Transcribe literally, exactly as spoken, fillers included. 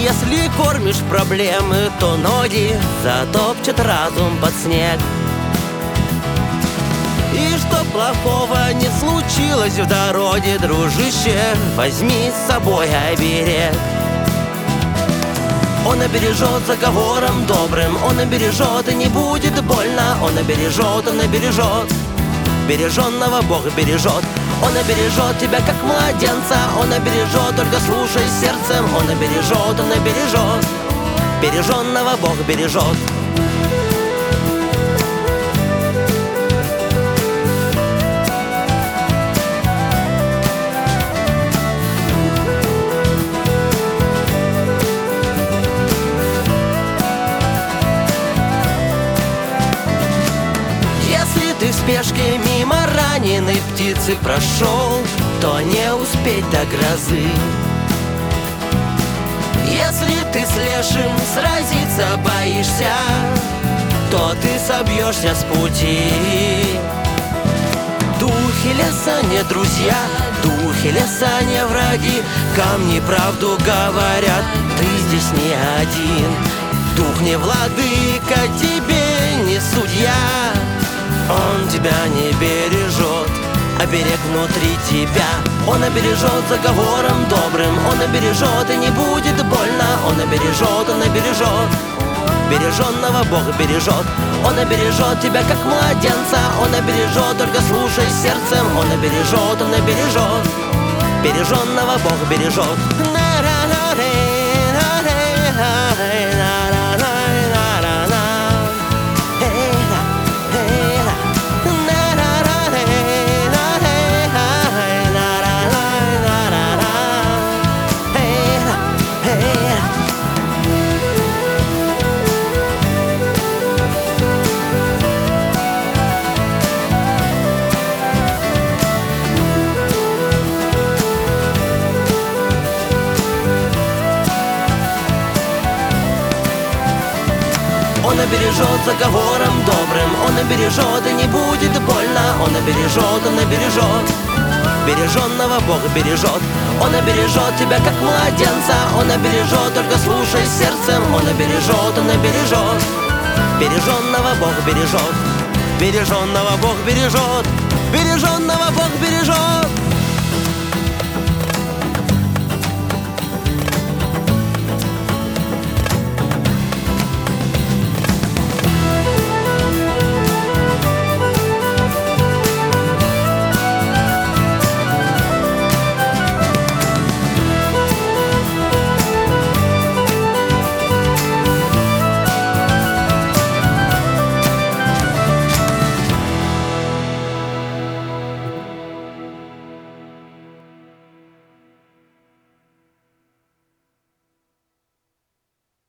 Если кормишь проблемы, то ноги затопчет разум под снег. И что плохого не случилось в дороге, дружище, возьми с собой оберег. Он обережет заговором добрым, он обережет и не будет больно. Он обережет, он обережет, береженного Бог бережет. Он обережет тебя, как младенца, он обережет, только слушай сердцем. Он обережет, он обережет, береженного Бог бережет. Ты в спешке мимо раненой птицы прошел, то не успеть до грозы. Если ты с лешим сразиться боишься, то ты собьешься с пути. Духи леса не друзья, духи леса не враги. Камни правду говорят, ты здесь не один. Дух не владыка, тебе не судья. Он тебя не бережет, оберег внутри тебя. Он обережет заговором добрым, он обережет и не будет больно. Он обережет, он обережет, береженного Бог бережет. Он обережет тебя, как младенца, он обережет, только слушай сердцем. Он обережет, он обережет, береженного Бог бережет. Он обережет заговором добрым, он обережет и не будет больно. Он обережет, он обережет, береженного Бог бережет. Он обережет тебя, как младенца, он обережет, только слушай сердцем. Он обережет, он обережет, береженного Бог бережет. Береженного Бог бережет, береженного Бог бережет.